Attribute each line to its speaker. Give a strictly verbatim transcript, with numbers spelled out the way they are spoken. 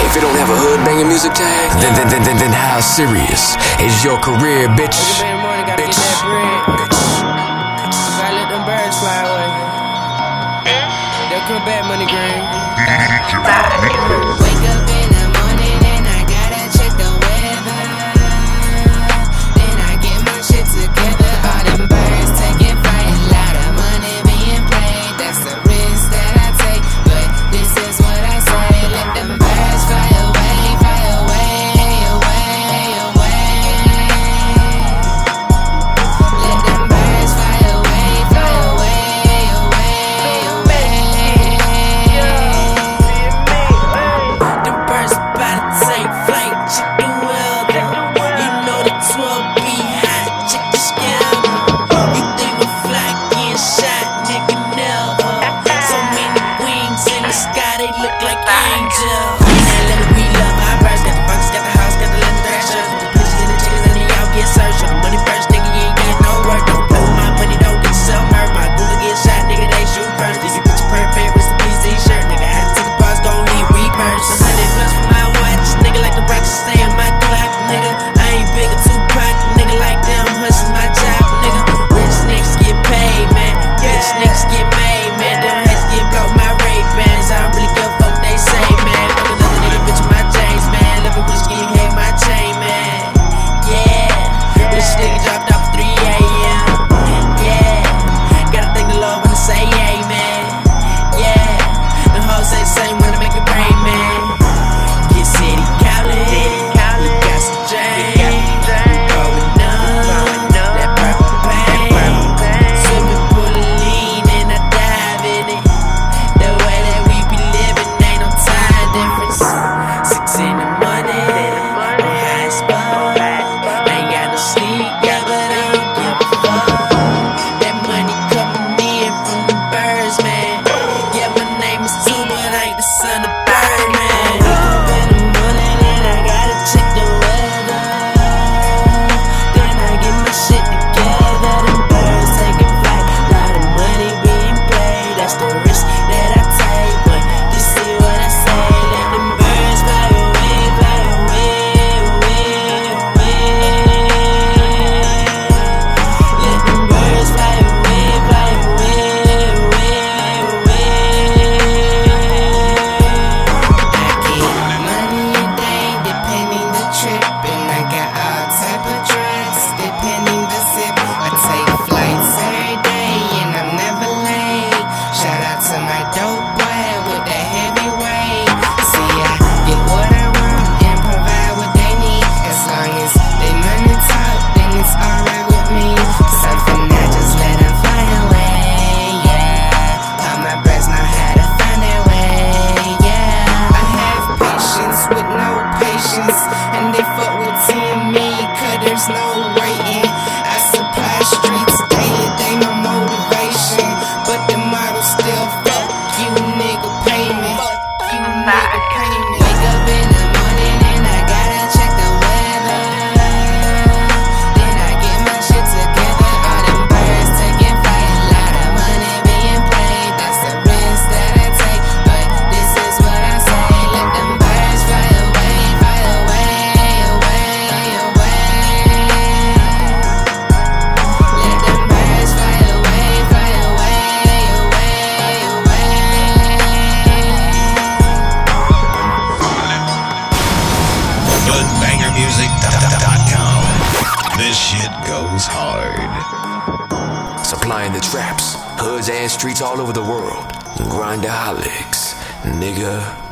Speaker 1: if it don't have a hood banging music tag, then then then then, then how serious is your career, bitch?
Speaker 2: Morning, gotta bitch. Get that bread. Gotta let them birds fly away. They'll come back, money green.
Speaker 3: Wake up in the morning and I gotta check the weather. Then I get my shit together. All them birds taking flight, a lot of money being played. That's the risk that I take, but this is what I say. Let them birds fly away, fly away, away, away. Let them birds fly away, fly away, away, away.
Speaker 2: Them birds about to take flight, check the weather. You know the twelve be hot, check the scandal. You think we fly getting shot, nigga, never. So many wings in the sky, they look like angels. Man, let me love our birds, got the bucks, got the house, got the land, thrashers. With the bitches and the chickens and the y'all get searched. On the money first, nigga, you ain't getting no work. Don't play with my money, don't get yourself hurt. My google get shot, nigga, they shoot first. Did you put your prayer favorites to please t-shirt? Nigga, I had to take a pause, gon' need reverse. A hundred plus for my watch, nigga, like the rock, stay in my clock, nigga. I ain't big or Tupac, nigga, like them, hustling my job, nigga. Rich niggas get paid, man. Rich niggas get made, man. Them haters get broke, my Ray Bans. I don't really give a fuck, they say, man. Fuck another nigga, bitch, my J's, man. Love it, bitch, getting hate my chain, man. Yeah, this nigga dropped off at three a m Yeah, gotta thank the Lord when I say amen. Yeah, the hoes say the same when I make it rain, man. Get city calling, we got some drains, going up, that purple pain. Swimming pool of lean and I dive in it. The way that we be living ain't no time difference. Six in the morning, I'm high as fuck. Ain't got no sleep, yeah, but I don't give a fuck. That money coming in from the birds, man. Yeah, my name is Two, but I ain't the son of Birdman. Wake up in the morning and I gotta check the weather. Then I get my shit together. Them birds taking flight, lot of money being played. That's the risk that I take, but you see what I say. Let them birds fly away, fly away, away, away. Let them birds fly away, fly away, away, away.
Speaker 3: I get money a day, depending the trip, and I got all type of drugs, depending the sip. I take flights every day, and I'm never late. Shout out to my dope boy with that heavyweight. See, I get what I want and provide what they need. As long as they money talk, then it's alright with me. Something I just let them fly away, yeah. All my birds know how to find their way, yeah. I have patience with no patience, and they fuck with T and me, cause there's no waiting. I supply streets daily, they my motivation, but the model still fuck you, nigga, pay me. Fuck you, nigga, pay me. Wake up in the morning and I gotta check the weather. Then I get my shit together. All them birds taking flight, a lot of money being played. That's the risk that I take, but this is what I say. Let them birds fly away, fly away, away, away. Let them birds fly away, fly away, away, away.
Speaker 4: good banger music dot com. This shit goes hard.
Speaker 1: Supplying the traps, hoods and streets all over the world. Grindaholics, nigga.